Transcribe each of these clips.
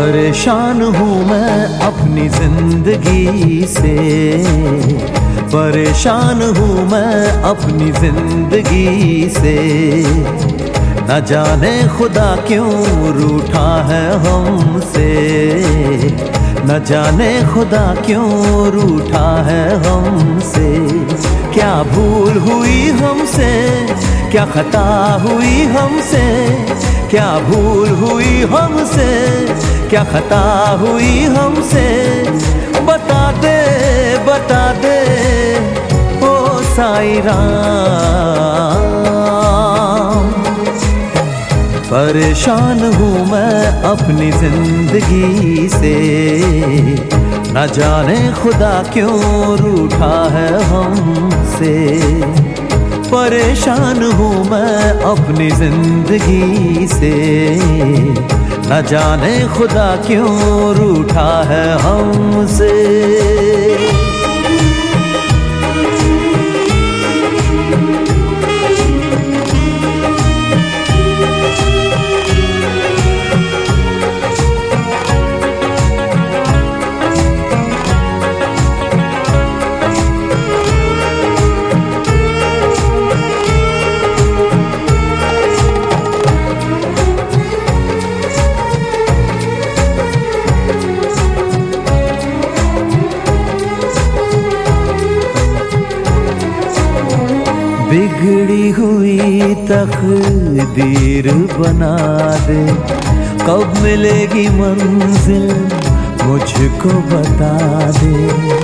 परेशान हूँ मैं अपनी जिंदगी से, परेशान हूँ मैं अपनी जिंदगी से। न जाने खुदा क्यों रूठा है हमसे, न जाने खुदा क्यों रूठा है हमसे। क्या भूल हुई हमसे, क्या खता हुई हमसे, क्या भूल हुई हमसे, क्या खता हुई हमसे। बता दे ओ साईं राम। परेशान हूँ मैं अपनी जिंदगी से, न जाने खुदा क्यों रूठा है हमसे। परेशान हूँ मैं अपनी जिंदगी से, न जाने खुदा क्यों रूठा है हमसे। बिगड़ी हुई तकदीर बना दे, कब मिलेगी मंजिल मुझको बता दे।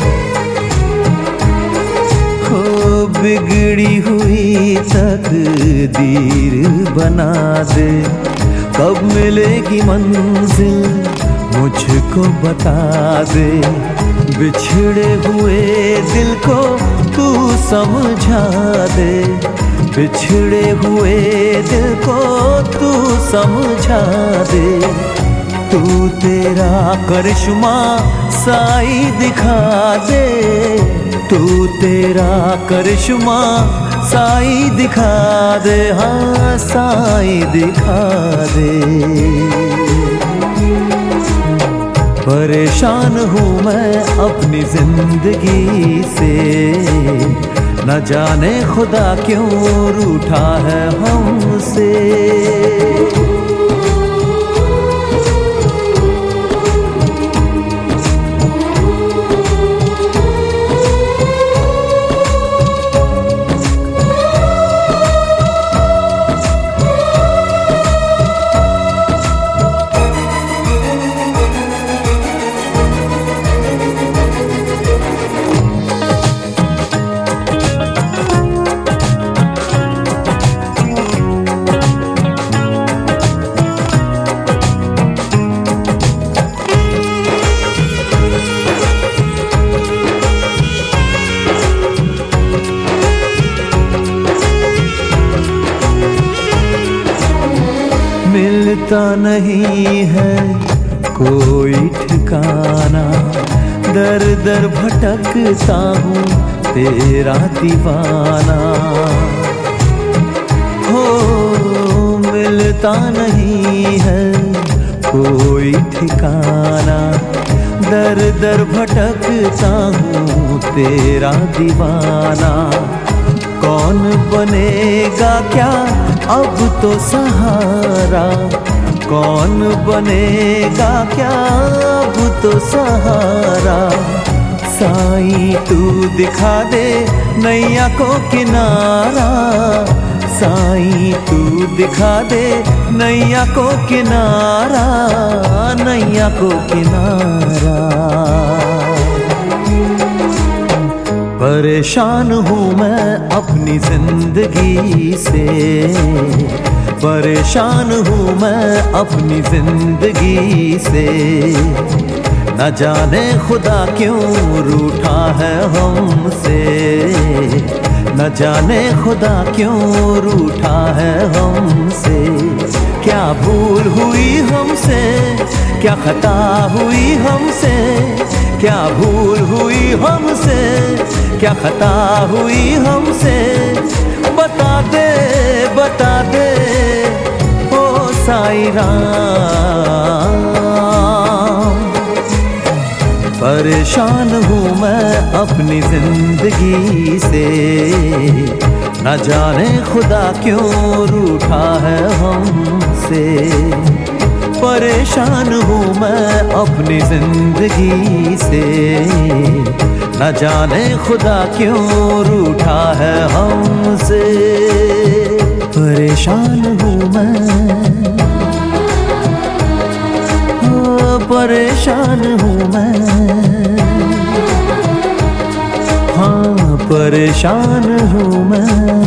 हो बिगड़ी हुई तकदीर बना दे, कब मिलेगी मंजिल मुझको बता दे। बिछड़े हुए दिल को तू समझा दे, बिछड़े हुए दिल को तू समझा दे। तू तेरा करिश्मा साई दिखा दे, तू तेरा करिश्मा साई दिखा दे, हाँ साई दिखा दे। परेशान हूँ मैं अपनी जिंदगी से, न जाने खुदा क्यों रूठा है हमसे। मिलता नहीं है कोई ठिकाना, दर दर भटकता हूँ तेरा दीवाना। हो मिलता नहीं है कोई ठिकाना, दर दर भटकता हूँ तेरा दीवाना। कौन बनेगा क्या अब तो सहारा, कौन बनेगा क्या अब तो सहारा। साईं तू दिखा दे नैया को किनारा, साईं तू दिखा दे नैया को किनारा, नैया को किनारा। परेशान हूँ मैं अपनी जिंदगी से, परेशान हूँ मैं अपनी जिंदगी से। न जाने खुदा क्यों रूठा है हमसे, न जाने खुदा क्यों रूठा है हमसे। क्या भूल हुई हमसे, क्या खता हुई हमसे, क्या भूल हुई हमसे, क्या खता हुई हमसे। बता दे ओ साईं राम। परेशान हूँ मैं अपनी जिंदगी से, न जाने खुदा क्यों रूठा है हमसे। परेशान हूँ मैं अपनी जिंदगी से, न जाने खुदा क्यों रूठा है हमसे। परेशान हूँ मैं, परेशान हूँ मैं, हाँ परेशान हूँ मैं।